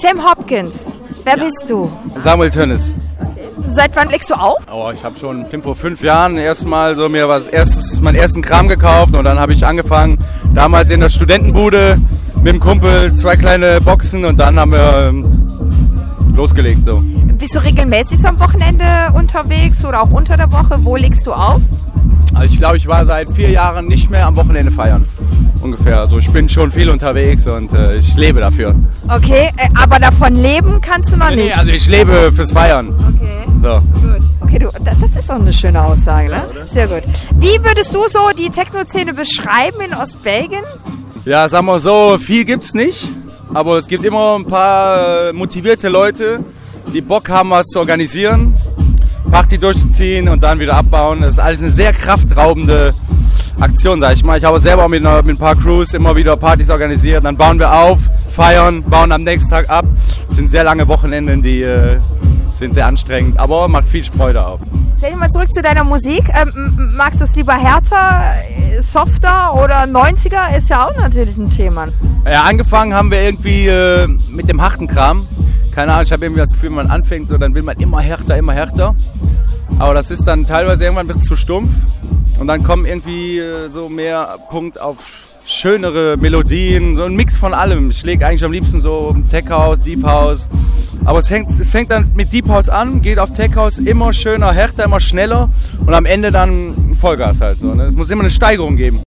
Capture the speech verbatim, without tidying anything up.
Sam Hopkins, wer ja. bist du? Samuel Tönnes. Seit wann legst du auf? Oh, ich habe schon vor fünf Jahren erstmal so mir was erstes, meinen ersten Kram gekauft und dann habe ich angefangen, damals in der Studentenbude mit dem Kumpel, zwei kleine Boxen und dann haben wir ähm, losgelegt. So. Bist du regelmäßig so am Wochenende unterwegs oder auch unter der Woche? Wo legst du auf? Also ich glaube, ich war seit vier Jahren nicht mehr am Wochenende feiern. Ungefähr. Also ich bin schon viel unterwegs und äh, ich lebe dafür. Okay, äh, aber davon leben kannst du noch nee, nicht? Nee, also ich lebe fürs Feiern. Okay, so. Gut. Okay, du, das ist auch eine schöne Aussage, ne? Ja, sehr gut. Wie würdest du so die Techno-Szene beschreiben in Ostbelgien? Ja, sagen wir so, viel gibt's nicht. Aber es gibt immer ein paar motivierte Leute, die Bock haben, was zu organisieren, Party durchzuziehen und dann wieder abbauen. Das ist alles eine sehr kraftraubende Aktion, sag ich mal. Ich habe selber auch mit, einer, mit ein paar Crews immer wieder Partys organisiert. Dann bauen wir auf, feiern, bauen am nächsten Tag ab. Das sind sehr lange Wochenenden, die äh, sind sehr anstrengend, aber macht viel Freude auch. Stell mal zurück zu deiner Musik. Ähm, magst du es lieber härter, softer oder neunziger? Ist ja auch natürlich ein Thema. Ja, angefangen haben wir irgendwie äh, mit dem harten Kram. Keine Ahnung, ich habe irgendwie das Gefühl, wenn man anfängt, so, dann will man immer härter, immer härter. Aber das ist dann teilweise, irgendwann wird es zu stumpf. Und dann kommen irgendwie äh, so mehr Punkt auf schönere Melodien, so ein Mix von allem. Ich lege eigentlich am liebsten so Tech House, Deep House. Aber es, hängt, es fängt dann mit Deep House an, geht auf Tech House immer schöner, härter, immer schneller und am Ende dann Vollgas halt so. Ne? Es muss immer eine Steigerung geben.